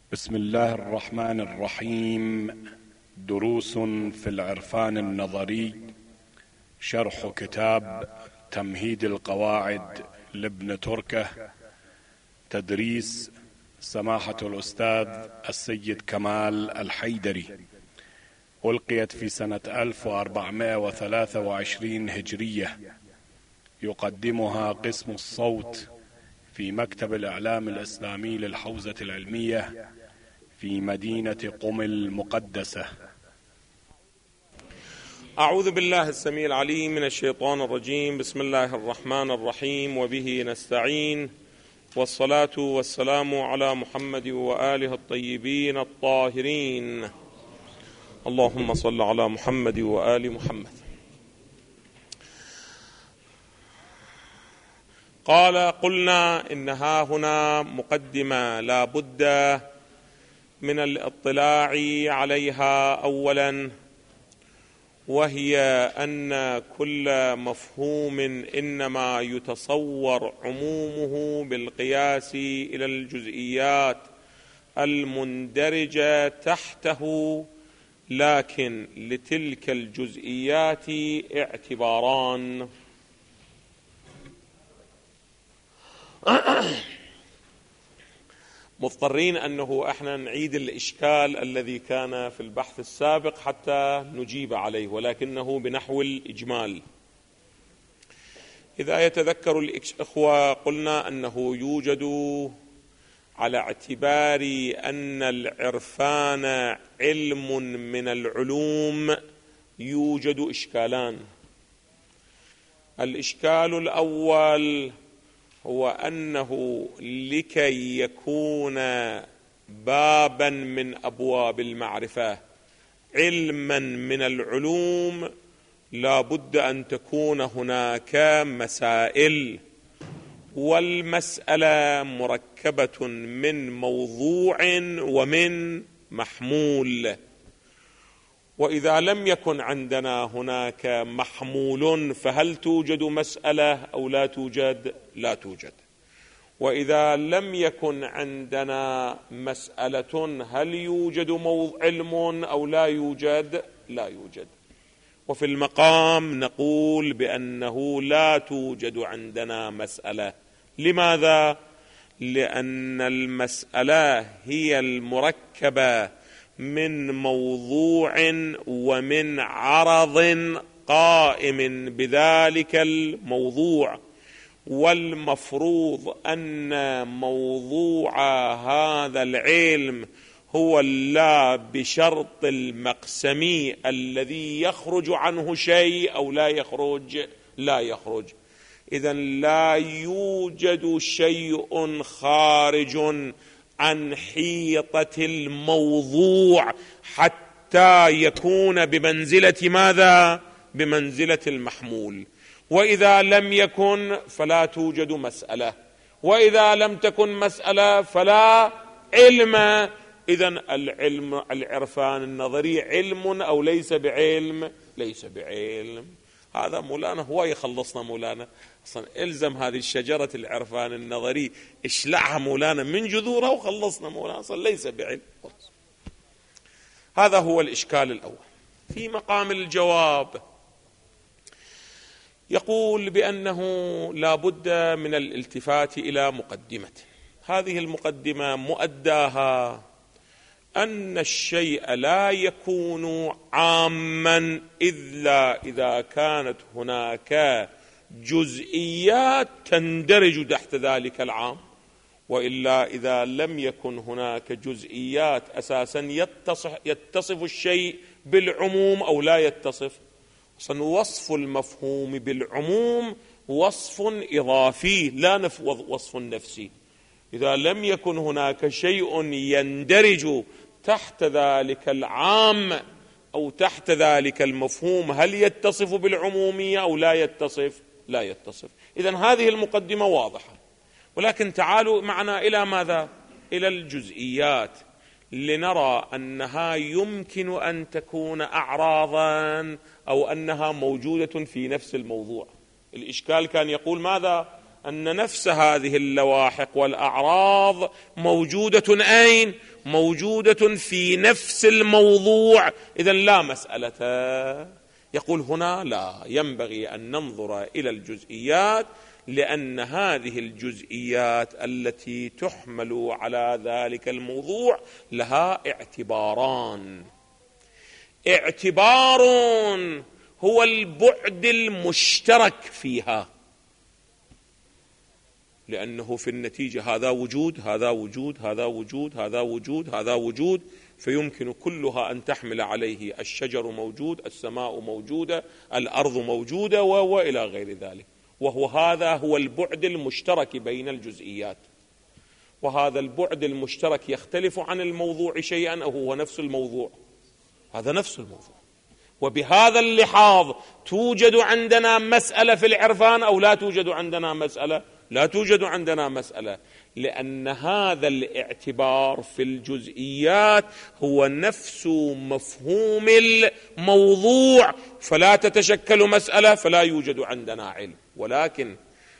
بسم الله الرحمن الرحيم. دروس في العرفان النظري، شرح كتاب تمهيد القواعد لابن تركة، تدريس سماحة الأستاذ السيد كمال الحيدري. ألقيت في سنة 1423 هجرية. يقدمها قسم الصوت في مكتب الإعلام الإسلامي للحوزة العلمية في مدينة قم المقدسة. أعوذ بالله السميع العليم من الشيطان الرجيم. بسم الله الرحمن الرحيم، وبه نستعين، والصلاة والسلام على محمد وآله الطيبين الطاهرين. اللهم صل على محمد وآل محمد. قلنا إنها هنا مقدمة لا بد من الاطلاع عليها أولا، وهي أن كل مفهوم إنما يتصور عمومه بالقياس إلى الجزئيات المندرجة تحته، لكن لتلك الجزئيات اعتباران. مضطرين أنه احنا نعيد الإشكال الذي كان في البحث السابق حتى نجيب عليه، ولكنه بنحو الإجمال. إذا يتذكر الإخوة قلنا أنه يوجد على اعتبار أن العرفان علم من العلوم يوجد إشكالان. الإشكال الأول هو أنه لكي يكون بابا من أبواب المعرفة علما من العلوم لا بد أن تكون هناك مسائل، والمسألة مركبة من موضوع ومن محمول. وإذا لم يكن عندنا هناك محمول فهل توجد مسألة أو لا توجد؟ لا توجد. وإذا لم يكن عندنا مسألة هل يوجد علم أو لا يوجد؟ لا يوجد. وفي المقام نقول بأنه لا توجد عندنا مسألة. لماذا؟ لأن المسألة هي المركبة من موضوع ومن عرض قائم بذلك الموضوع، والمفروض أن موضوع هذا العلم هو لا بشرط المقسمي الذي يخرج عنه شيء أو لا يخرج. إذن لا يوجد شيء خارج عن حيطة الموضوع حتى يكون بمنزلة ماذا؟ بمنزلة المحمول. وإذا لم يكن فلا توجد مسألة، وإذا لم تكن مسألة فلا علم. إذن العرفان النظري علم أو ليس بعلم؟ ليس بعلم. هذا مولانا هو يخلصنا. مولانا أصلا إلزم هذه الشجرة العرفان النظري، اشلعها مولانا من جذورها وخلصنا. مولانا أصلا ليس بعلم. هذا هو الإشكال الأول. في مقام الجواب يقول بأنه لا بد من الالتفات إلى مقدمة. هذه المقدمة مؤداها أن الشيء لا يكون عاما إلا إذا كانت هناك جزئيات تندرج تحت ذلك العام، وإلا إذا لم يكن هناك جزئيات أساسا يتصف الشيء بالعموم أو لا يتصف. وصف المفهوم بالعموم وصف إضافي لا وصف نفسي. إذا لم يكن هناك شيء يندرج تحت ذلك العام أو تحت ذلك المفهوم هل يتصف بالعمومية أو لا يتصف؟ لا يتصف. إذن هذه المقدمة واضحة. ولكن تعالوا معنا إلى ماذا؟ إلى الجزئيات، لنرى أنها يمكن أن تكون أعراضا أو أنها موجودة في نفس الموضوع. الإشكال كان يقول ماذا؟ أن نفس هذه اللواحق والأعراض موجودة أين؟ موجودة في نفس الموضوع، إذن لا مسألة. يقول هنا لا ينبغي أن ننظر إلى الجزئيات، لأن هذه الجزئيات التي تحمل على ذلك الموضوع لها اعتباران. اعتبار هو البعد المشترك فيها، لأنه في النتيجة هذا وجود، هذا وجود، هذا وجود، هذا وجود، هذا وجود، فيمكن كلها أن تحمل عليه. الشجر موجود، السماء موجودة، الأرض موجودة، وإلى غير ذلك. هذا هو البعد المشترك بين الجزئيات، وهذا البعد المشترك يختلف عن الموضوع شيئا أو هو نفس الموضوع؟ هذا نفس الموضوع. وبهذا اللحاظ توجد عندنا مسألة في العرفان أو لا توجد عندنا مسألة؟ لا توجد عندنا مسألة، لأن هذا الاعتبار في الجزئيات هو نفس مفهوم الموضوع، فلا تتشكل مسألة، فلا يوجد عندنا علم. ولكن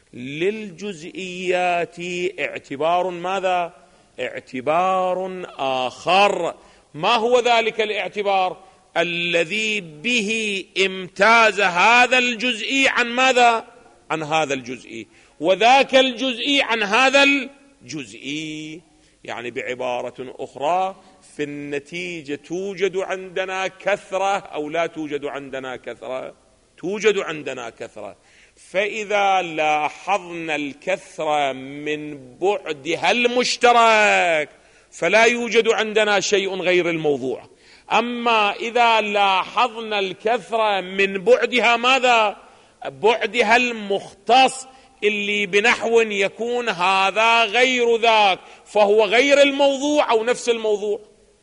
للجزئيات اعتبار ماذا؟ اعتبار آخر. ما هو ذلك الاعتبار؟ الذي به امتاز هذا الجزئي عن ماذا؟ عن هذا الجزئي، وذاك الجزئي عن هذا الجزئي. يعني بعبارة أخرى، في النتيجة توجد عندنا كثرة أو لا توجد عندنا كثرة؟ توجد عندنا كثرة. فإذا لاحظنا الكثرة من بعدها المشترك فلا يوجد عندنا شيء غير الموضوع. أما إذا لاحظنا الكثرة من بعدها ماذا؟ بعدها المختص، اللي بنحو يكون هذا غير ذاك، فهو غير الموضوع أو نفس الموضوع؟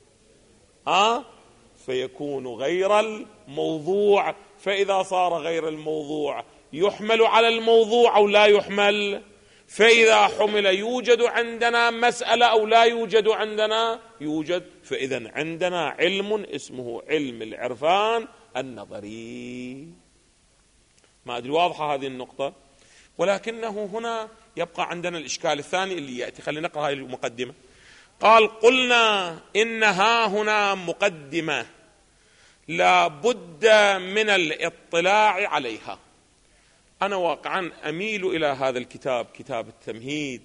فيكون غير الموضوع. فإذا صار غير الموضوع يحمل على الموضوع أو لا يحمل؟ فإذا حمل يوجد عندنا مسألة أو لا يوجد عندنا؟ يوجد. فإذا عندنا علم اسمه علم العرفان النظري. ما أدري واضحة هذه النقطة؟ ولكنه هنا يبقى عندنا الإشكال الثاني اللي يأتي. خلينا نقرأ هذه المقدمة. قال: قلنا إنها هنا مقدمة لا بد من الاطلاع عليها. أنا واقعا أميل إلى هذا الكتاب، كتاب التمهيد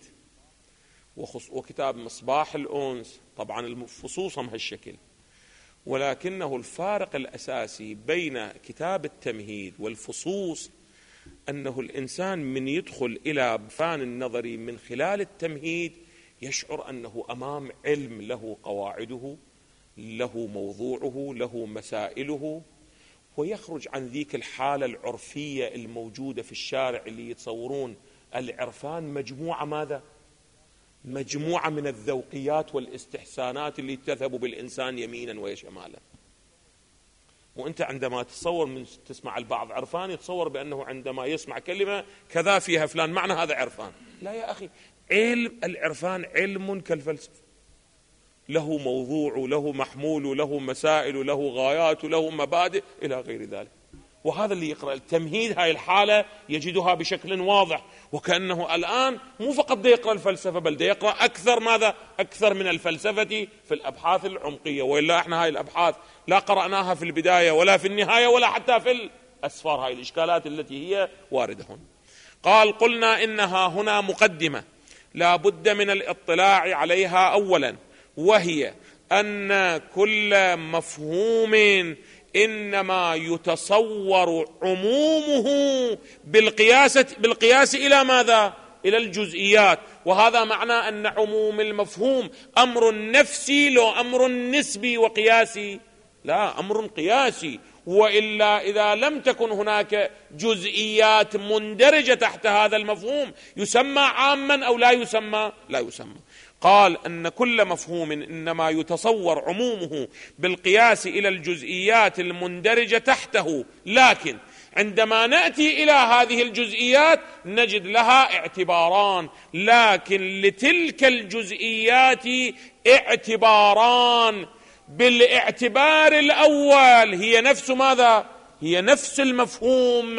وكتاب مصباح الأنس، طبعا خصوصا بهالشكل. ولكنه الفارق الأساسي بين كتاب التمهيد والفصوص أنه الإنسان من يدخل إلى فان النظري من خلال التمهيد يشعر أنه أمام علم له قواعده، له موضوعه، له مسائله، ويخرج عن ذيك الحالة العرفية الموجودة في الشارع اللي يتصورون العرفان مجموعة ماذا؟ مجموعة من الذوقيات والاستحسانات اللي تذهب بالإنسان يمينا وشمالا. وأنت عندما تتصور من تسمع البعض عرفان يتصور بأنه عندما يسمع كلمة كذا فيها فلان معنى هذا عرفان. لا يا أخي، علم العرفان علم كالفلسفة، له موضوع، له محمول، له مسائل، له غايات، له مبادئ إلى غير ذلك. وهذا اللي يقرأ التمهيد هاي الحالة يجدها بشكل واضح، وكأنه الآن مو فقط دا يقرأ الفلسفة، بل دا يقرأ أكثر ماذا؟ أكثر من الفلسفة في الأبحاث العمقية. وإلا إحنا هاي الأبحاث لا قرأناها في البداية ولا في النهاية ولا حتى في الأسفار، هاي الإشكالات التي هي واردة هنا. قال: قلنا إنها هنا مقدمة لا بد من الاطلاع عليها أولا، وهي أن كل مفهوم إنما يتصور عمومه بالقياس إلى ماذا؟ إلى الجزئيات. وهذا معنى أن عموم المفهوم أمر نفسي لو أمر نسبي وقياسي؟ لا، أمر قياسي. وإلا إذا لم تكن هناك جزئيات مندرجة تحت هذا المفهوم يسمى عاما أو لا يسمى؟ لا يسمى. قال أن كل مفهوم إنما يتصور عمومه بالقياس إلى الجزئيات المندرجة تحته، لكن عندما نأتي إلى هذه الجزئيات نجد لها اعتباران، لكن لتلك الجزئيات اعتباران. بالاعتبار الأول هي نفس ماذا؟ هي نفس المفهوم،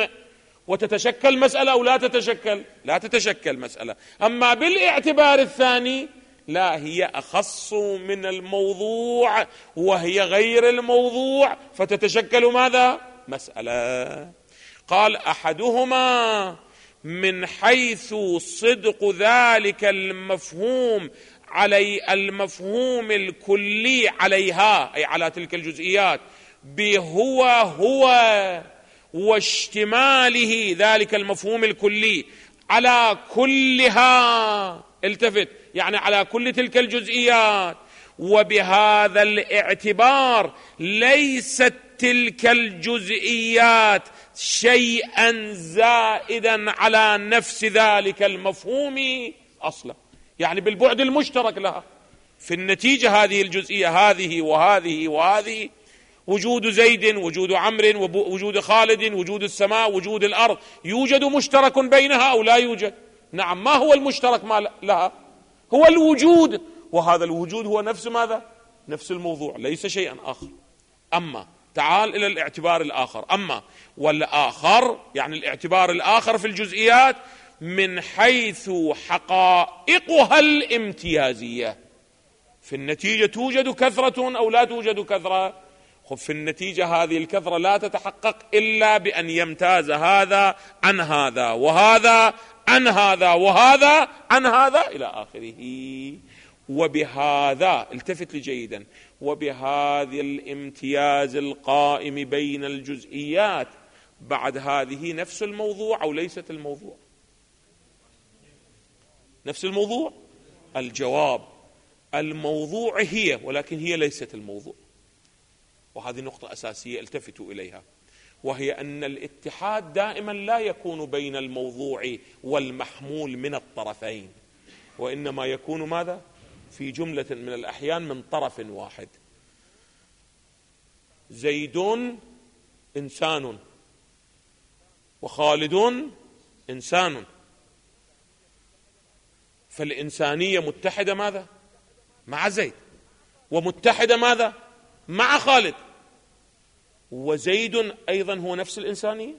وتتشكل مسألة أو لا تتشكل؟ لا تتشكل مسألة. أما بالاعتبار الثاني لا، هي أخص من الموضوع وهي غير الموضوع، فتتشكل ماذا؟ مسألة. قال أحدهما من حيث صدق ذلك المفهوم المفهوم الكلي عليها، أي على تلك الجزئيات، بهو هو واشتماله ذلك المفهوم الكلي على كلها، التفت، يعني على كل تلك الجزئيات. وبهذا الاعتبار ليست تلك الجزئيات شيئا زائدا على نفس ذلك المفهوم أصلا، يعني بالبعد المشترك لها. في النتيجة هذه الجزئية، هذه وهذه وهذه، وجود زيد، وجود عمرو، وجود خالد، وجود السماء، وجود الأرض، يوجد مشترك بينها أو لا يوجد؟ نعم. ما هو المشترك ما لها؟ هو الوجود، وهذا الوجود هو نفس ماذا؟ نفس الموضوع، ليس شيئا آخر. أما تعال إلى الاعتبار الآخر. أما والآخر يعني الاعتبار الآخر في الجزئيات من حيث حقائقها الامتيازية. في النتيجة توجد كثرة أو لا توجد كثرة؟ في النتيجة هذه الكثرة لا تتحقق إلا بأن يمتاز هذا عن هذا، وهذا عن هذا، وهذا عن هذا، إلى آخره. وبهذا، التفت لي جيدا، وبهذا الامتياز القائم بين الجزئيات بعد هذه نفس الموضوع أو ليست الموضوع؟ نفس الموضوع. الجواب الموضوع هي، ولكن هي ليست الموضوع. وهذه نقطة أساسية التفتوا إليها، وهي أن الاتحاد دائما لا يكون بين الموضوع والمحمول من الطرفين، وإنما يكون ماذا؟ في جملة من الأحيان من طرف واحد. زيد إنسان، وخالد إنسان، فالإنسانية متحدة ماذا؟ مع زيد، ومتحدة ماذا؟ مع خالد. وزيد أيضا هو نفس الإنسانية،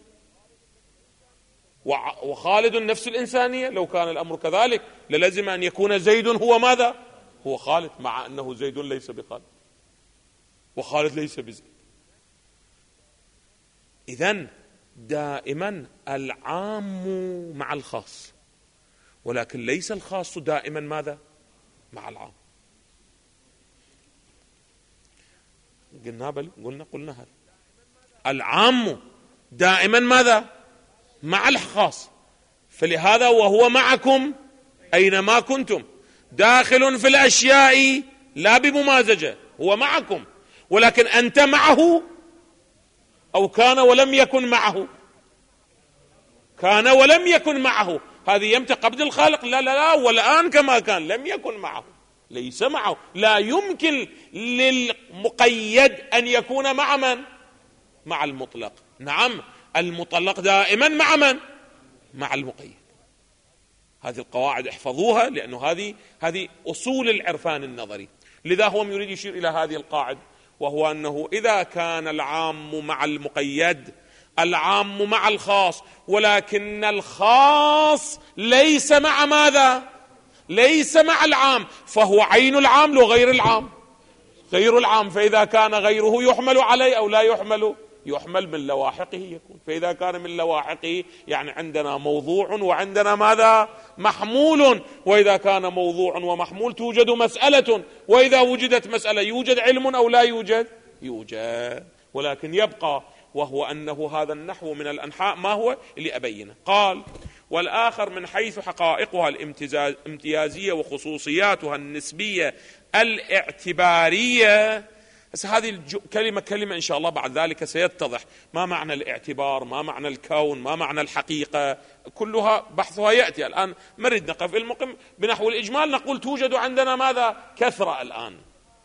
وخالد نفس الإنسانية. لو كان الأمر كذلك للزم أن يكون زيد هو ماذا؟ هو خالد، مع أنه زيد ليس بخالد وخالد ليس بزيد. إذن دائما العام مع الخاص، ولكن ليس الخاص دائما ماذا؟ مع العام. قلنا هذا العام دائما ماذا؟ مع الخاص. فلهذا وهو معكم أينما كنتم، داخل في الأشياء لا بممازجة، هو معكم، ولكن أنت معه أو كان ولم يكن معه؟ كان ولم يكن معه، هذه يمتى قبل الخالق؟ لا لا لا، والآن كما كان لم يكن معه، ليس معه. لا يمكن للمقيد أن يكون مع من؟ مع المطلق. نعم، المطلق دائما مع من؟ مع المقيد. هذه القواعد احفظوها، لأنه هذه أصول العرفان النظري. لذا هو يريد يشير إلى هذه القاعدة، وهو أنه إذا كان العام مع المقيد، العام مع الخاص، ولكن الخاص ليس مع ماذا؟ ليس مع العام، فهو عين العام لو غير العام، غير العام. فإذا كان غيره يحمل عليه أو لا يحمل؟ يحمل، من لواحقه يكون. فإذا كان من لواحقه يعني عندنا موضوع وعندنا ماذا؟ محمول. وإذا كان موضوع ومحمول توجد مسألة، وإذا وجدت مسألة يوجد علم أو لا يوجد؟ يوجد. ولكن يبقى وهو أنه هذا النحو من الأنحاء ما هو اللي أبينه. قال والآخر من حيث حقائقها الامتيازية وخصوصياتها النسبية الاعتبارية. هذه كلمة إن شاء الله بعد ذلك سيتضح ما معنى الاعتبار، ما معنى الكون، ما معنى الحقيقة، كلها بحثها يأتي. الآن نريد نقف المقم بنحو الإجمال، نقول توجد عندنا ماذا؟ كثرة الآن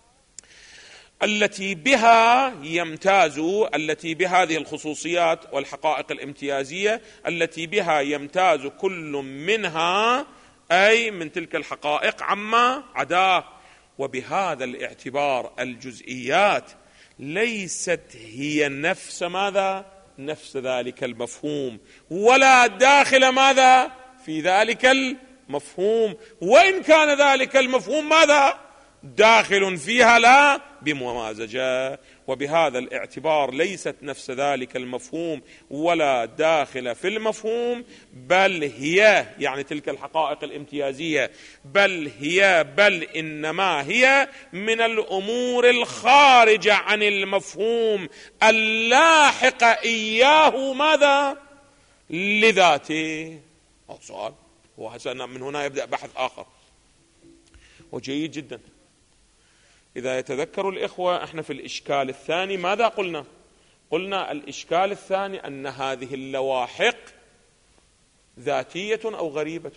التي بها يمتاز، التي بهذه الخصوصيات والحقائق الامتيازية التي بها يمتاز كل منها، أي من تلك الحقائق، عما عداه. وبهذا الاعتبار الجزئيات ليست هي نفس ماذا؟ نفس ذلك المفهوم، ولا داخل ماذا؟ في ذلك مفهوم، وإن كان ذلك المفهوم ماذا؟ داخل فيها لا بممازجة. وبهذا الاعتبار ليست نفس ذلك المفهوم ولا داخل في المفهوم، بل هي يعني تلك الحقائق الامتيازية، بل إنما هي من الأمور الخارجة عن المفهوم اللاحق إياه ماذا؟ لذاته. سؤال، من هنا يبدأ بحث آخر وجيد جدا. إذا يتذكر الإخوة احنا في الإشكال الثاني ماذا قلنا؟ قلنا الإشكال الثاني أن هذه اللواحق ذاتية أو غريبة.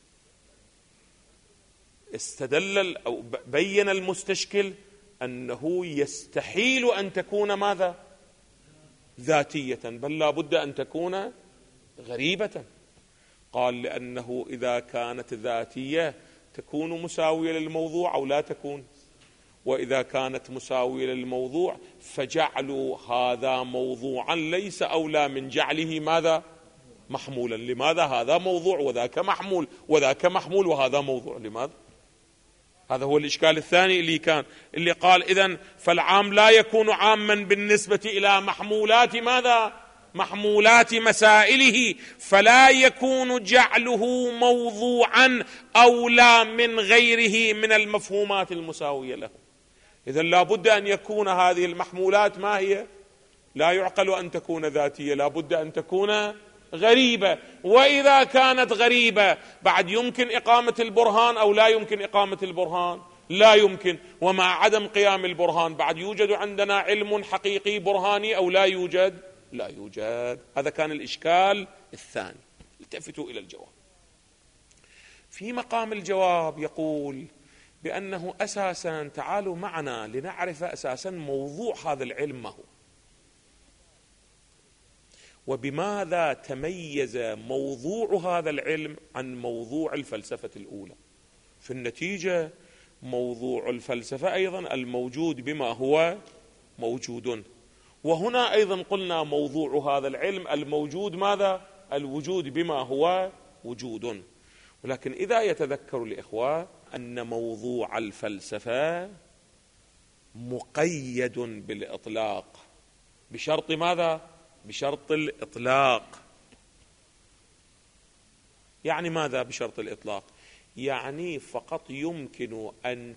استدل أو بين المستشكل أنه يستحيل أن تكون ماذا؟ ذاتية، بل لا بد أن تكون غريبة. قال لأنه إذا كانت ذاتية تكون مساوية للموضوع أو لا تكون، وإذا كانت مساوية للموضوع فجعلوا هذا موضوعا ليس أولى من جعله ماذا؟ محمولا. لماذا؟ هذا موضوع وذاك محمول، وذاك محمول وهذا موضوع، لماذا؟ هذا هو الإشكال الثاني اللي قال إذن فالعام لا يكون عاما بالنسبة إلى محمولات ماذا؟ محمولات مسائله، فلا يكون جعله موضوعا أولى من غيره من المفهومات المساوية له. إذن لا بد أن يكون هذه المحمولات ما هي؟ لا يعقل أن تكون ذاتية، لا بد أن تكون غريبة. وإذا كانت غريبة بعد يمكن إقامة البرهان أو لا يمكن إقامة البرهان؟ لا يمكن. ومع عدم قيام البرهان بعد يوجد عندنا علم حقيقي برهاني أو لا يوجد؟ لا يوجد. هذا كان الإشكال الثاني. التفتوا إلى الجواب. في مقام الجواب يقول بأنه أساسا تعالوا معنا لنعرف أساسا موضوع هذا العلم ما هو، وبماذا تميز موضوع هذا العلم عن موضوع الفلسفة الأولى. في النتيجة موضوع الفلسفة أيضا الموجود بما هو موجود، وهنا أيضا قلنا موضوع هذا العلم الموجود ماذا؟ الوجود بما هو وجود. ولكن إذا يتذكر الإخوة أن موضوع الفلسفة مقيد بالإطلاق، بشرط ماذا؟ بشرط الإطلاق. يعني ماذا بشرط الإطلاق؟ يعني فقط يمكن أن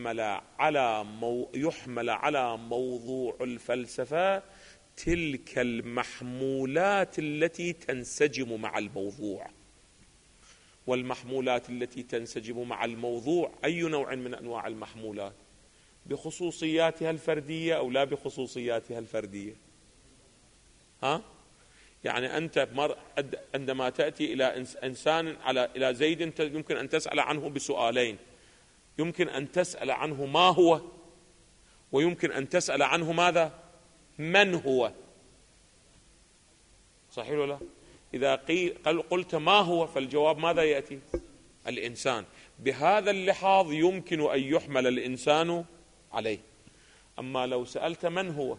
يحمل على موضوع الفلسفة تلك المحمولات التي تنسجم مع الموضوع. والمحمولات التي تنسجم مع الموضوع أي نوع من أنواع المحمولات؟ بخصوصياتها الفردية أو لا بخصوصياتها الفردية؟ يعني أنت عندما تأتي إلى إنسان إلى زيد يمكن أن تسأل عنه بسؤالين، يمكن أن تسأل عنه ما هو، ويمكن أن تسأل عنه ماذا؟ من هو. صحيح ولا لا؟ إذا قلت ما هو فالجواب ماذا يأتي؟ الإنسان. بهذا اللحاظ يمكن أن يحمل الإنسان عليه. أما لو سألت من هو،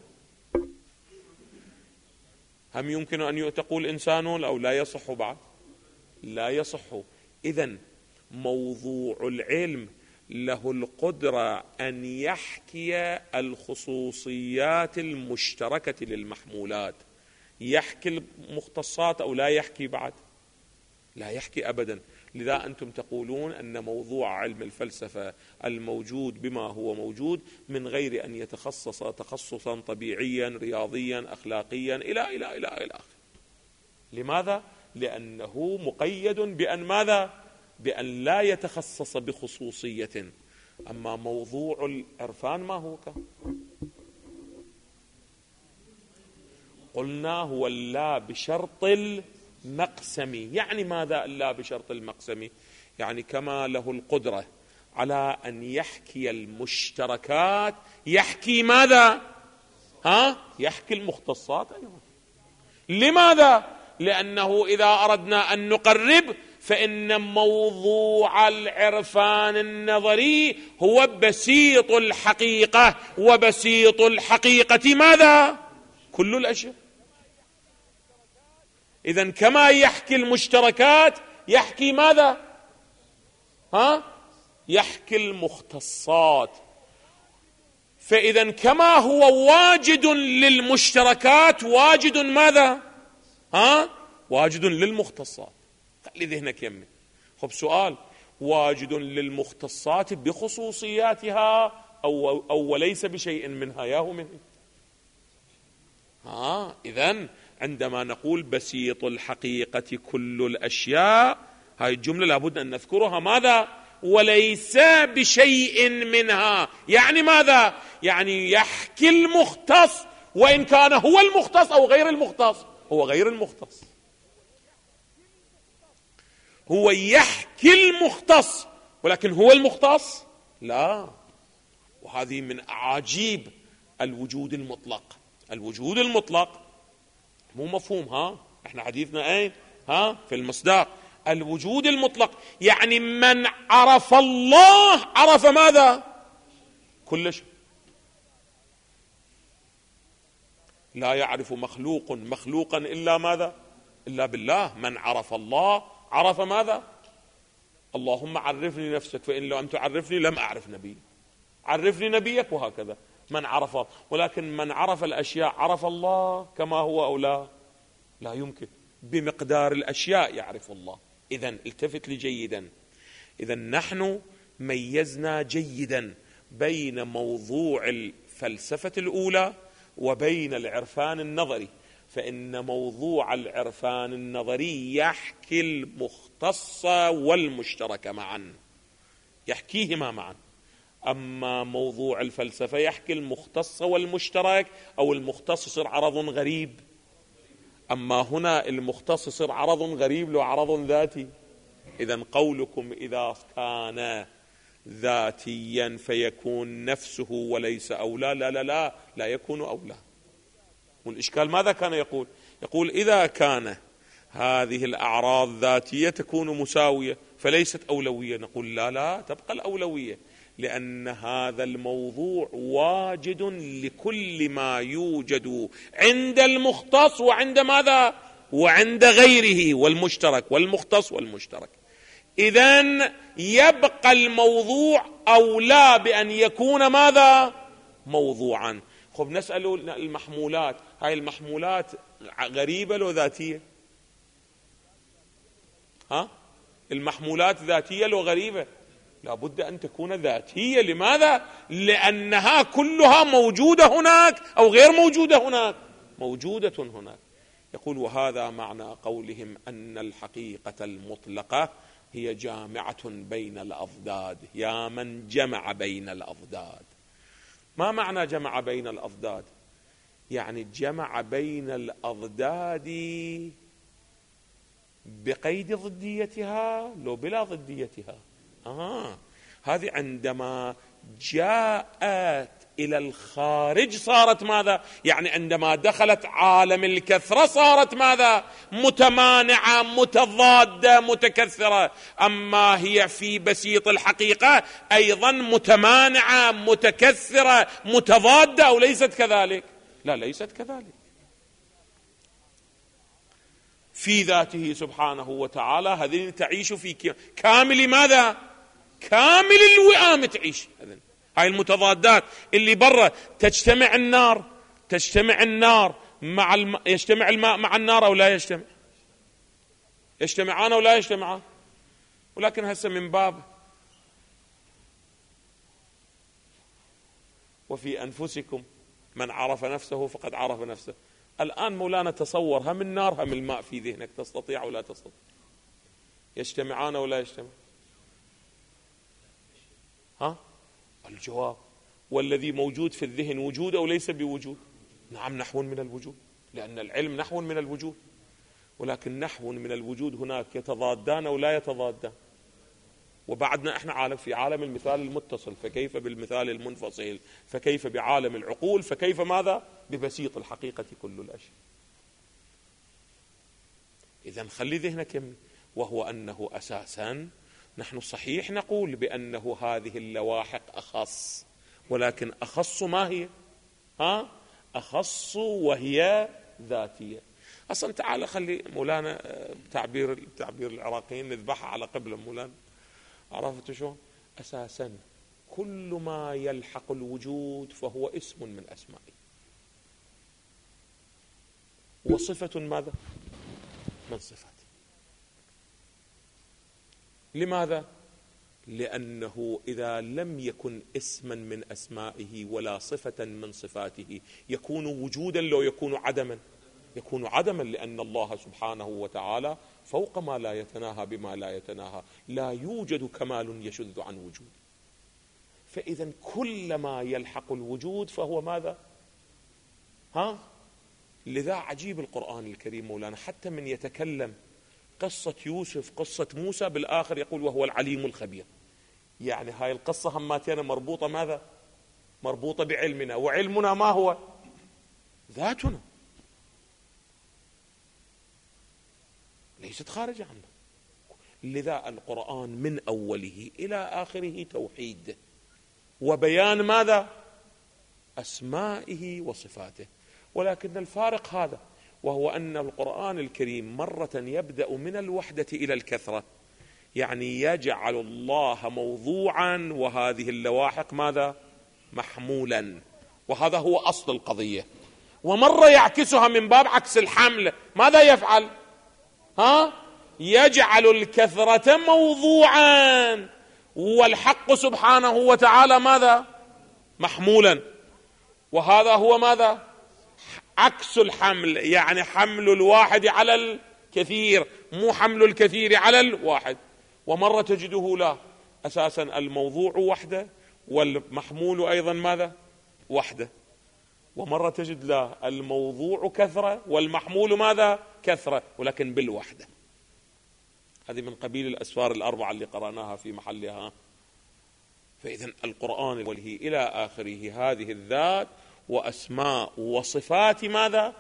هم يمكن أن تقول إنسان أو لا يصح بعد؟ لا يصح. إذن موضوع العلم له القدرة أن يحكي الخصوصيات المشتركة للمحمولات. يحكي المختصات أو لا يحكي بعد؟ لا يحكي أبدا. لذا أنتم تقولون أن موضوع علم الفلسفة الموجود بما هو موجود من غير أن يتخصص تخصصا طبيعيا رياضيا أخلاقيا إلى آخره. لماذا؟ لأنه مقيد بأن ماذا؟ بأن لا يتخصص بخصوصية. أما موضوع العرفان ما هو؟ قلنا هو اللا بشرط المقسمي. يعني ماذا اللا بشرط المقسمي؟ يعني كما له القدرة على أن يحكي المشتركات يحكي ماذا؟ يحكي المختصات أيضا. لماذا؟ لأنه إذا أردنا أن نقرب فإن موضوع العرفان النظري هو بسيط الحقيقة، وبسيط الحقيقة ماذا؟ كل الأشياء. إذن كما يحكي المشتركات يحكي ماذا؟ يحكي المختصات. فإذا كما هو واجد للمشتركات واجد ماذا؟ واجد للمختصات. خلي ذهنك يمي. خب سؤال، واجد للمختصات بخصوصياتها أو وليس بشيء منها؟ ياهو منه. إذن عندما نقول بسيط الحقيقة كل الأشياء، هاي الجملة لابد أن نذكرها. ماذا؟ وليس بشيء منها. يعني ماذا؟ يعني يحكي المختص، وإن كان هو المختص أو غير المختص. هو غير المختص، هو يحكي المختص، ولكن هو المختص لا. وهذه من أعاجيب الوجود المطلق. الوجود المطلق مو مفهوم. احنا حديثنا اين؟ في المصداق. الوجود المطلق يعني من عرف الله عرف ماذا؟ كل شيء. لا يعرف مخلوق مخلوقا إلا ماذا؟ إلا بالله. من عرف الله عرف ماذا؟ اللهم عرفني نفسك فإن لم تعرفني لم أعرف نبي. عرفني نبيك، وهكذا. من عرف. ولكن من عرف الأشياء عرف الله كما هو أو لا؟ لا يمكن. بمقدار الأشياء يعرف الله. إذن التفت لي جيدا. إذن نحن ميزنا جيدا بين موضوع الفلسفة الأولى وبين العرفان النظري. فإن موضوع العرفان النظري يحكي المختص والمشترك معا، يحكيهما معا. أما موضوع الفلسفة يحكي المختص والمشترك، أو المختص يصير عرض غريب. أما هنا المختص يصير عرض غريب له عرض ذاتي. إذن قولكم إذا كان ذاتيا فيكون نفسه وليس أولى، لا لا لا، لا يكون أولى. والإشكال ماذا كان يقول؟ يقول إذا كان هذه الأعراض ذاتية تكون مساوية فليست أولوية. نقول لا لا، تبقى الأولوية، لأن هذا الموضوع واجد لكل ما يوجد عند المختص وعند ماذا؟ وعند غيره، والمشترك والمختص والمشترك. إذن يبقى الموضوع أولى بأن يكون ماذا؟ موضوعا. خب نسأل المحمولات، هاي المحمولات غريبة لو ذاتية؟ المحمولات ذاتية لو غريبة؟ لابد أن تكون ذاتية. لماذا؟ لأنها كلها موجودة هناك أو غير موجودة هناك؟ موجودة هناك. يقول وهذا معنى قولهم أن الحقيقة المطلقة هي جامعة بين الأضداد. يا من جمع بين الأضداد. ما معنى جمع بين الأضداد؟ يعني جمع بين الأضداد بقيد ضديتها لو بلا ضديتها. هذه عندما جاءت إلى الخارج صارت ماذا؟ يعني عندما دخلت عالم الكثرة صارت ماذا؟ متمانعة متضادة متكثرة. أما هي في بسيط الحقيقة أيضا متمانعة متكثرة متضادة، أو ليست كذلك؟ لا، ليست كذلك. في ذاته سبحانه وتعالى هذه تعيش في كامل ماذا؟ كامل الوئام تعيش. هاي المتضادات اللي برا تجتمع النار مع يجتمع الماء مع النار أو لا يجتمع؟ يجتمعان أو لا يجتمعان؟ ولكن هسه من باب وفي أنفسكم من عرف نفسه فقد عرف نفسه. الآن مولانا تصور هم النار هم الماء في ذهنك، تستطيع أو لا تستطيع؟ يجتمعان أو لا يجتمع؟ الجواب والذي موجود في الذهن وجود أو ليس بوجود؟ نعم، نحو من الوجود، لأن العلم نحو من الوجود. ولكن نحو من الوجود هناك يتضادان أو لا يتضادان؟ وبعدنا احنا عالم في عالم المثال المتصل، فكيف بالمثال المنفصل؟ فكيف بعالم العقول؟ فكيف ماذا؟ ببسيط الحقيقة كل الأشياء. إذن خلي ذهنك يمي. وهو أنه أساسا نحن صحيح نقول بأنه هذه اللواحق أخص، ولكن أخص ما هي؟ أخص وهي ذاتية. أصلا تعال خلي مولانا تعبير العراقيين نذبحها على قبل مولانا. عرفت شلون؟ أساسا كل ما يلحق الوجود فهو اسم من أسمائه، وصفة ماذا؟ من صفاته. لماذا؟ لأنه إذا لم يكن اسما من أسمائه ولا صفة من صفاته يكون وجودا لو يكون عدما، يكون عدما، لأن الله سبحانه وتعالى فوق ما لا يتناهى بما لا يتناهى، لا يوجد كمال يشذ عن وجود. فإذا كل ما يلحق الوجود فهو ماذا؟ لذا عجيب القرآن الكريم مولانا، حتى من يتكلم قصة يوسف قصة موسى بالآخر يقول وهو العليم الخبير. يعني هاي القصة هماتين مربوطة ماذا؟ مربوطة بعلمنا، وعلمنا ما هو؟ ذاتنا، ليست خارجة عنه. لذا القرآن من أوله إلى آخره توحيد وبيان ماذا؟ أسمائه وصفاته. ولكن الفارق هذا، وهو أن القرآن الكريم مرة يبدأ من الوحدة إلى الكثرة، يعني يجعل الله موضوعا وهذه اللواحق ماذا؟ محمولا، وهذا هو أصل القضية. ومرة يعكسها من باب عكس الحمل، ماذا يفعل؟ يجعل الكثرة موضوعا والحق سبحانه وتعالى ماذا؟ محمولا، وهذا هو ماذا؟ عكس الحمل، يعني حمل الواحد على الكثير، مو حمل الكثير على الواحد. ومرة تجده لا، أساسا الموضوع وحده والمحمول أيضا ماذا؟ وحده. ومرة تجد لا، الموضوع كثرة والمحمول ماذا؟ كثرة، ولكن بالوحدة. هذه من قبيل الأسفار الأربعة اللي قرأناها في محلها. فإذا القرآن وله إلى آخره هذه الذات وأسماء وصفات ماذا؟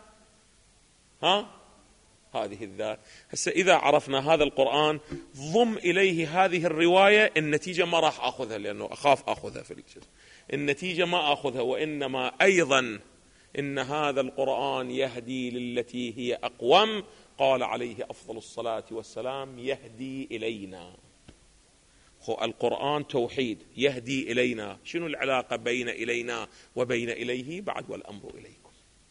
هذه الذات. هسه إذا عرفنا هذا القرآن ضم إليه هذه الرواية، النتيجة ما راح أخذها لأنه أخاف أخذها في الجزء، النتيجة ما أخذها، وإنما أيضا إن هذا القرآن يهدي للتي هي أقوم. قال عليه أفضل الصلاة والسلام يهدي إلينا. القرآن توحيد يهدي إلينا. شنو العلاقة بين إلينا وبين إليه؟ بعد والأمر إليكم.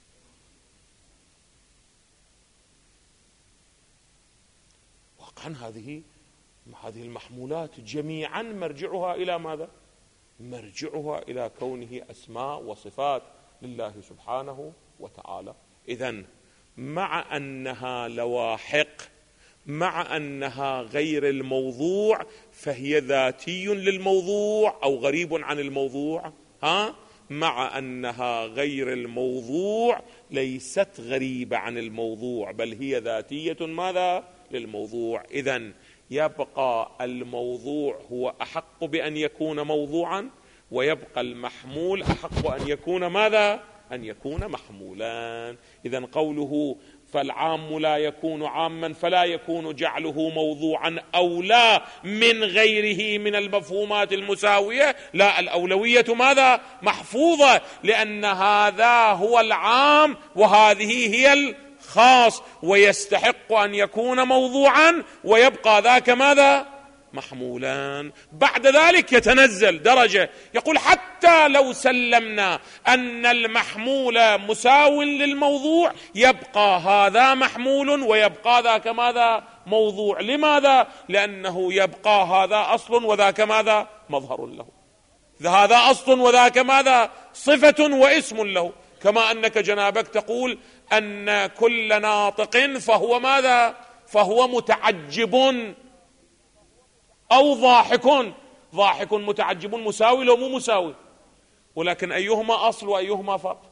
واقعا هذه المحمولات جميعا مرجعها إلى ماذا؟ مرجعها إلى كونه أسماء وصفات لله سبحانه وتعالى. إذن مع أنها لواحق، مع أنها غير الموضوع، فهي ذاتي للموضوع أو غريب عن الموضوع. مع أنها غير الموضوع ليست غريبة عن الموضوع، بل هي ذاتية ماذا؟ للموضوع. إذن يبقى الموضوع هو أحق بأن يكون موضوعا، ويبقى المحمول أحق أن يكون ماذا؟ أن يكون محمولا. إذن قوله فالعام لا يكون عاما فلا يكون جعله موضوعا أولى من غيره من المفهومات المساوية، لا، الأولوية ماذا؟ محفوظة، لأن هذا هو العام وهذه هي الخاص، ويستحق أن يكون موضوعا ويبقى ذاك ماذا؟ محمولان. بعد ذلك يتنزل درجة، يقول حتى لو سلمنا أن المحمول مساو للموضوع يبقى هذا محمول ويبقى ذاك ماذا؟ موضوع. لماذا؟ لأنه يبقى هذا أصل وذاك ماذا؟ مظهر له. هذا أصل وذاك ماذا؟ صفة واسم له. كما أنك جنابك تقول أن كل ناطق فهو ماذا؟ فهو متعجب أو ضاحك. ضاحك متعجب مساوي لو مو مساوي، ولكن أيهما أصل وأيهما فرق؟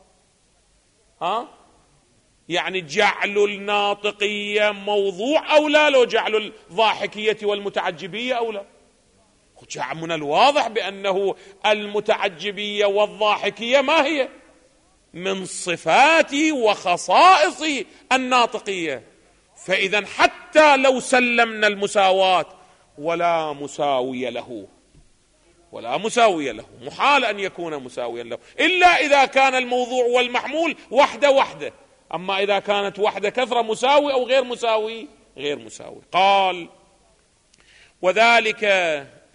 يعني جعل الناطقية موضوع أو لا، لو جعل الضاحكية والمتعجبية أو لا. من الواضح بأنه المتعجبية والضاحكية ما هي؟ من صفات وخصائص الناطقية. فإذا حتى لو سلمنا المساواة ولا مساوي له، ولا مساوي له، محال أن يكون مساويا له إلا إذا كان الموضوع والمحمول وحدة. أما إذا كانت وحدة كثرة، مساوي أو غير مساوي؟ غير مساوي. قال وذلك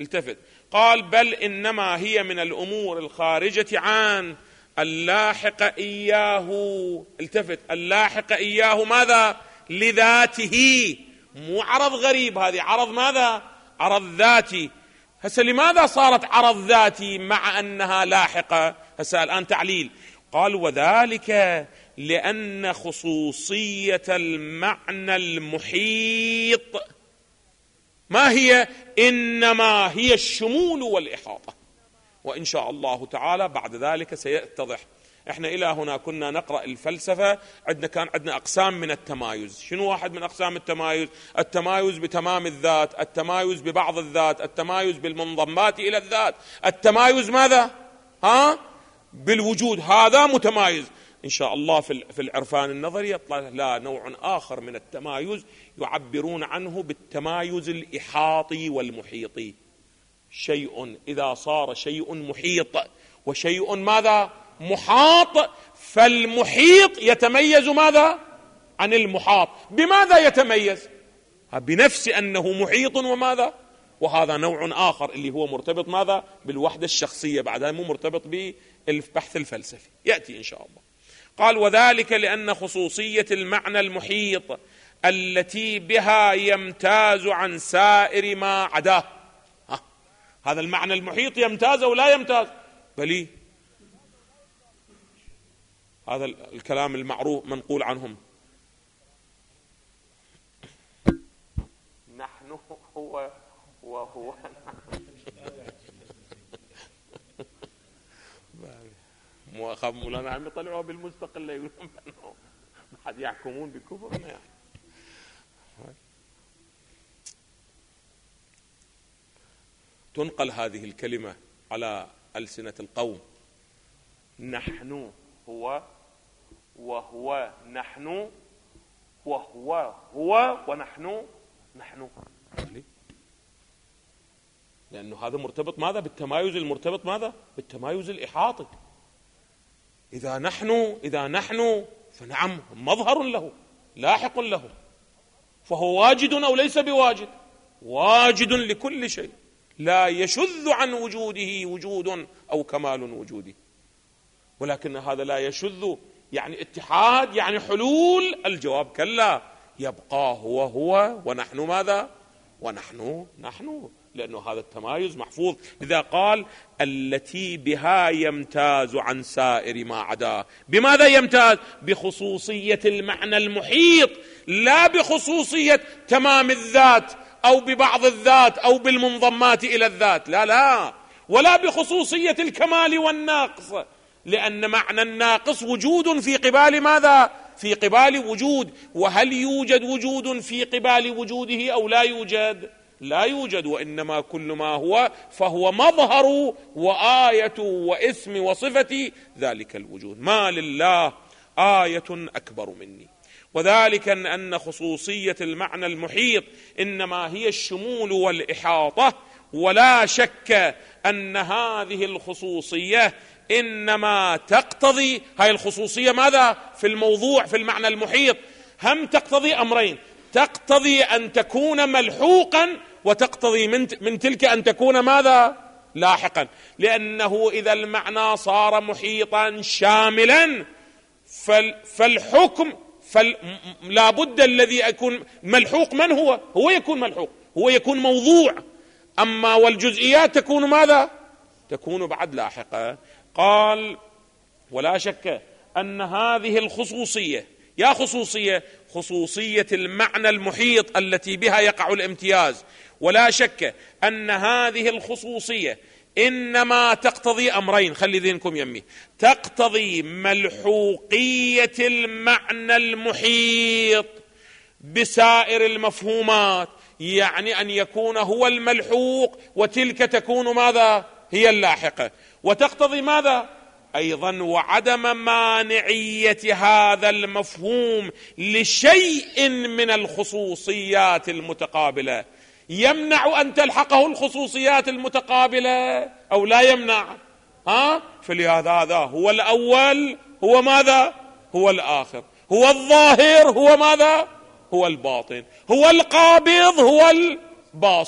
التفت، قال بل إنما هي من الأمور الخارجة عن اللاحق إياه. التفت، اللاحق إياه ماذا؟ لذاته، مو عرض غريب، هذه عرض ماذا؟ عرض ذاتي. هسه لماذا صارت عرض ذاتي مع أنها لاحقة؟ هسه الآن تعليل. قال وذلك لأن خصوصية المعنى المحيط ما هي؟ إنما هي الشمول والإحاطة. وإن شاء الله تعالى بعد ذلك سيتضح. احنا إلى هنا كنا نقرأ الفلسفة، كان عندنا أقسام من التمايز. شنو واحد من أقسام التمايز؟ التمايز بتمام الذات، التمايز ببعض الذات، التمايز بالمنضمات إلى الذات، التمايز ماذا؟ بالوجود. هذا متمايز. إن شاء الله في العرفان النظري يطلع لا نوع آخر من التمايز يعبرون عنه بالتمايز الإحاطي والمحيطي. شيء إذا صار شيء محيط وشيء ماذا؟ محاط، فالمحيط يتميز ماذا؟ عن المحاط. بماذا يتميز؟ بنفس أنه محيط وماذا؟ وهذا نوع آخر اللي هو مرتبط ماذا؟ بالوحدة الشخصية، بعدها مو مرتبط بالبحث الفلسفي، يأتي إن شاء الله. قال وذلك لأن خصوصية المعنى المحيط التي بها يمتاز عن سائر ما عداه. هذا المعنى المحيط يمتاز أو لا يمتاز؟ بلي، هذا الكلام المعروف منقول عنهم. نحن هو وهو مو أخاف مولانا عم يطلعوها بالمستقلة يقولون أنه حد يحكمون بكفرنا يعني. تنقل هذه الكلمة على ألسنة القوم، نحن هو وهو نحن، وهو هو ونحن نحن، لأنه هذا مرتبط ماذا؟ بالتمايز المرتبط ماذا؟ بالتمايز الإحاطي. إذا نحن فنعم مظهر له لاحق له، فهو واجد أو ليس بواجد؟ واجد لكل شيء، لا يشذ عن وجوده وجود أو كمال وجوده. ولكن هذا لا يشذ يعني اتحاد، يعني حلول. الجواب كلا، يبقى هو ونحن ماذا؟ ونحن نحن، لأنه هذا التمايز محفوظ. لذا قال التي بها يمتاز عن سائر ما عداه. بماذا يمتاز؟ بخصوصية المعنى المحيط، لا بخصوصية تمام الذات أو ببعض الذات أو بالمنضمات إلى الذات، لا، ولا بخصوصية الكمال والناقص، لأن معنى الناقص وجود في قبال ماذا؟ في قبال وجود. وهل يوجد وجود في قبال وجوده أو لا يوجد؟ لا يوجد. وإنما كل ما هو فهو مظهر وآية واسم وصفة ذلك الوجود. ما لله آية أكبر مني. وذلك أن خصوصية المعنى المحيط إنما هي الشمول والإحاطة. ولا شك أن هذه الخصوصية إنما تقتضي، هاي الخصوصية ماذا؟ في الموضوع في المعنى المحيط هم تقتضي أمرين: تقتضي أن تكون ملحوقا، وتقتضي من تلك أن تكون ماذا؟ لاحقا. لأنه إذا المعنى صار محيطا شاملا فالحكم لا بد الذي يكون ملحوق من هو؟ هو يكون ملحوق، هو يكون موضوع. أما والجزئيات تكون ماذا؟ تكون بعد لاحقة. قال ولا شك أن هذه الخصوصية، يا خصوصية المعنى المحيط التي بها يقع الامتياز، ولا شك أن هذه الخصوصية إنما تقتضي أمرين، خلي ذهنكم يمي، تقتضي ملحوقية المعنى المحيط بسائر المفهومات، يعني أن يكون هو الملحوق وتلك تكون ماذا؟ هي اللاحقة. وتقتضي ماذا؟ أيضا وعدم مانعية هذا المفهوم لشيء من الخصوصيات المتقابلة. يمنع أن تلحقه الخصوصيات المتقابلة أو لا يمنع؟ فلهذا هذا هو الأول، هو ماذا؟ هو الآخر، هو الظاهر، هو ماذا؟ هو الباطن، هو القابض، هو الباسط،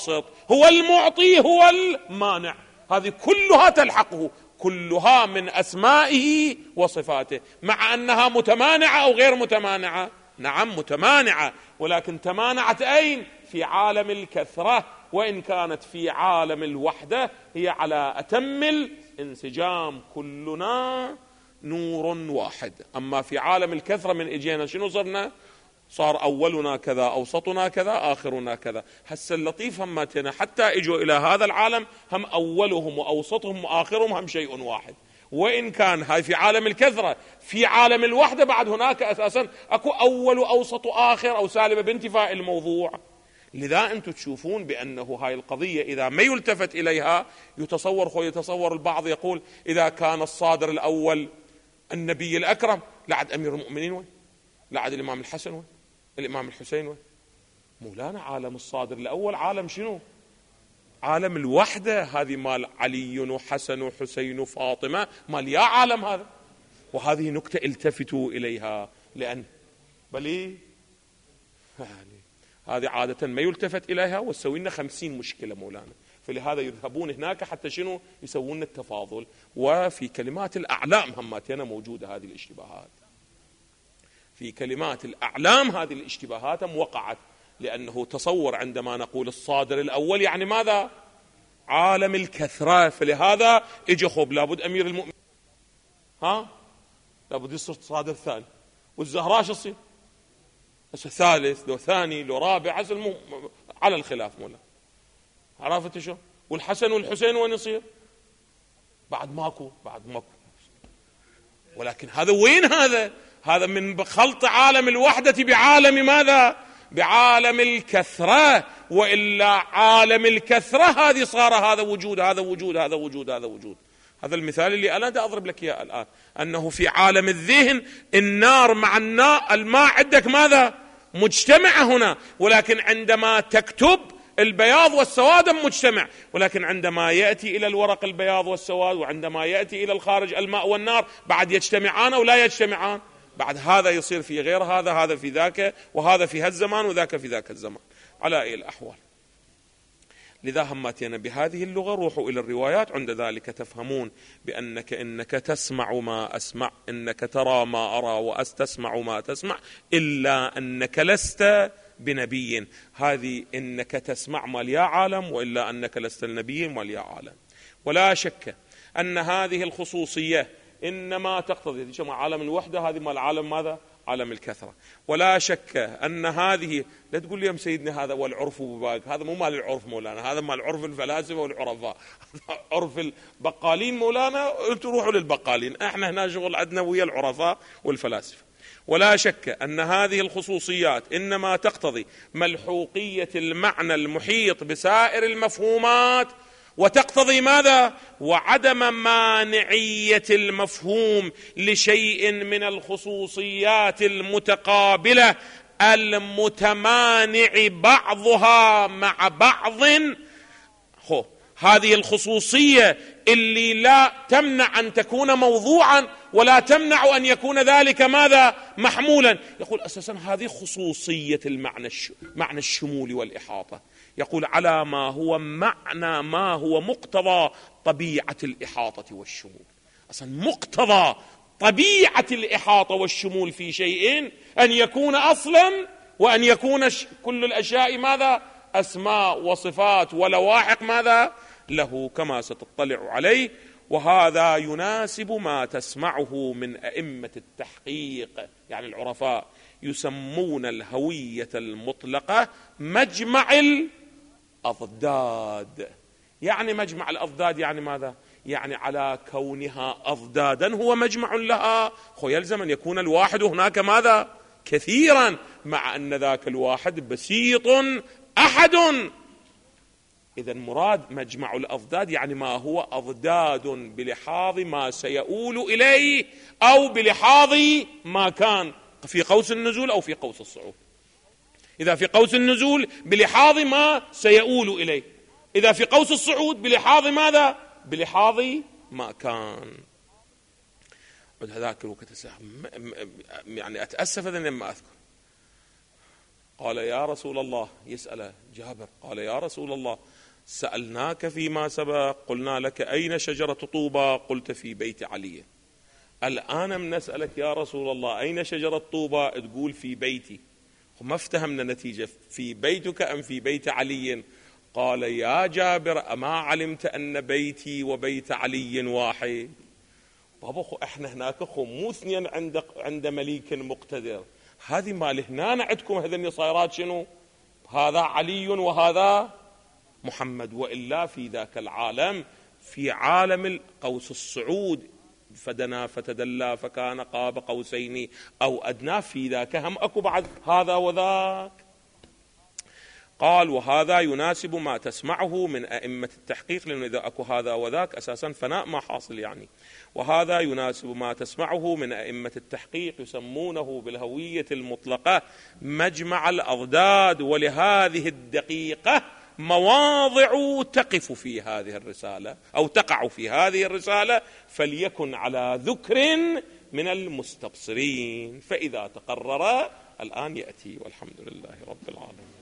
هو المعطي هو المانع، هذه كلها تلحقه، كلها من أسمائه وصفاته، مع أنها متمانعة أو غير متمانعة. نعم متمانعة، ولكن تمانعت أين؟ في عالم الكثرة، وإن كانت في عالم الوحدة هي على أتم الانسجام، كلنا نور واحد. أما في عالم الكثرة من إجينا شنو صرنا؟ صار أولنا كذا، أوسطنا كذا، آخرنا كذا. هسه اللطيف هماتنا حتى إجوا إلى هذا العالم هم أولهم وأوسطهم وآخرهم هم شيء واحد، وإن كان هاي في عالم الكثرة. في عالم الوحدة بعد هناك أساسا أكو أول وأوسط وآخر، أو سالبة بانتفاء الموضوع. لذا أنتم تشوفون بأنه هاي القضية إذا ما يلتفت إليها يتصور البعض يقول إذا كان الصادر الأول النبي الأكرم لعد أمير المؤمنين وين؟ لعد الإمام الحسن وين؟ الإمام الحسين وين؟ مولانا عالم الصادر الأول عالم شنو؟ عالم الوحدة، هذه مال علي وحسن وحسين وفاطمة، مال يا عالم هذا. وهذه نكتة التفتوا إليها، لأن بلي يعني هذه عادة ما يلتفت إليها وتسوي لنا 50 مشكلة مولانا. فلهذا يذهبون هناك حتى شنو؟ يسوون التفاضل. وفي كلمات الأعلام هماتنا موجودة هذه الاشتباهات، في كلمات الأعلام هذه الاشتباهات وقعت، لأنه تصور عندما نقول الصادر الأول يعني ماذا؟ عالم الكثرة. فلهذا اجى خب لابد أمير المؤمنين لابد يصير صادر ثاني، والزهراء شو تصير؟ ثالث لو ثاني لو رابع، على الخلاف مولا. عرفت شو؟ والحسن والحسين وين يصير؟ بعد ماكو. ولكن هذا وين؟ هذا من خلط عالم الوحدة بعالم ماذا؟ بعالم الكثرة. وإلا عالم الكثرة هذه صار هذا وجود هذا وجود هذا وجود هذا وجود. هذا المثال اللي أنا دا أضرب لك إياه الآن، أنه في عالم الذهن النار مع الماء عندك ماذا؟ مجتمعة هنا، ولكن عندما تكتب البياض والسواد مجتمع، ولكن عندما يأتي إلى الورق البياض والسواد، وعندما يأتي إلى الخارج الماء والنار، بعد يجتمعان أو لا يجتمعان؟ بعد هذا يصير في غير هذا في ذاك، وهذا في هالزمان وذاك في ذاك الزمان، على أي الأحوال. لذا هماتنا بهذه اللغة روحوا إلى الروايات، عند ذلك تفهمون بأنك إنك تسمع ما أسمع، إنك ترى ما أرى وأستسمع ما تسمع، إلا أنك لست بنبي. هذه إنك تسمع مال يا عالم، وإلا أنك لست النبي مال يا عالم. ولا شك أن هذه الخصوصية إنما تقتضي عالم الوحدة، هذه مال عالم ماذا؟ عالم الكثرة. ولا شك أن هذه، لا تقول لي يا سيدنا هذا والعرف بباق، هذا مو مال العرف مولانا، هذا مال عرف الفلاسفة والعرفاء. عرف البقالين مولانا، تروحوا للبقالين، احنا هنا شغل عندنا ويا العرفاء والفلاسفة. ولا شك أن هذه الخصوصيات إنما تقتضي ملحوقية المعنى المحيط بسائر المفهومات، وتقتضي ماذا؟ وعدم مانعية المفهوم لشيء من الخصوصيات المتقابلة المتمانع بعضها مع بعض. هذه الخصوصية اللي لا تمنع أن تكون موضوعا، ولا تمنع أن يكون ذلك ماذا؟ محمولا. يقول أساسا هذه خصوصية معنى الشمول والإحاطة. يقول على ما هو معنى، ما هو مقتضى طبيعة الإحاطة والشمول. أصلا مقتضى طبيعة الإحاطة والشمول في شيء أن يكون أصلا، وأن يكون كل الأشياء ماذا؟ أسماء وصفات ولواحق ماذا؟ له، كما ستطلع عليه. وهذا يناسب ما تسمعه من أئمة التحقيق، يعني العرفاء يسمون الهوية المطلقة مجمع الأضداد. يعني مجمع الأضداد يعني ماذا؟ يعني على كونها أضدادا هو مجمع لها، يلزم أن يكون الواحد هناك ماذا؟ كثيرا، مع أن ذاك الواحد بسيط أحد. إذا مراد مجمع الأضداد يعني ما هو أضداد بلحاظ ما سيؤول إليه، أو بلحاظ ما كان في قوس النزول أو في قوس الصعود. إذا في قوس النزول بلحاظ ما سيؤول إليه، إذا في قوس الصعود بلحاظ ماذا؟ بلحاظ ما كان. هذاك الوقت يعني أتأسف لما أذكر، قال يا رسول الله، يسأل جابر، قال يا رسول الله سألناك فيما سبق قلنا لك أين شجرة طوبى؟ قلت في بيت علي. الآن نسألك يا رسول الله أين شجرة طوبى؟ تقول في بيتي. وما افتهمنا نتيجة، في بيتك أم في بيت علي؟ قال يا جابر أما علمت أن بيتي وبيت علي واحد؟ بابا احنا هناك مو اثنين عند مليك مقتدر، هذه مال هنا عندكم هذين صايرات شنو؟ هذا علي وهذا محمد. وإلا في ذاك العالم، في عالم القوس الصعود، فدنا فتدلى فكان قاب قوسين أو أدنى، في ذاك هم أكو بعد هذا وذاك. قال وهذا يناسب ما تسمعه من أئمة التحقيق، لأنه إذا أكو هذا وذاك أساسا فناء ما حاصل يعني. وهذا يناسب ما تسمعه من أئمة التحقيق يسمونه بالهوية المطلقة مجمع الأضداد. ولهذه الدقيقة مواضع تقف في هذه الرسالة أو تقع في هذه الرسالة، فليكن على ذكر من المستبصرين، فإذا تقرر الآن يأتي. والحمد لله رب العالمين.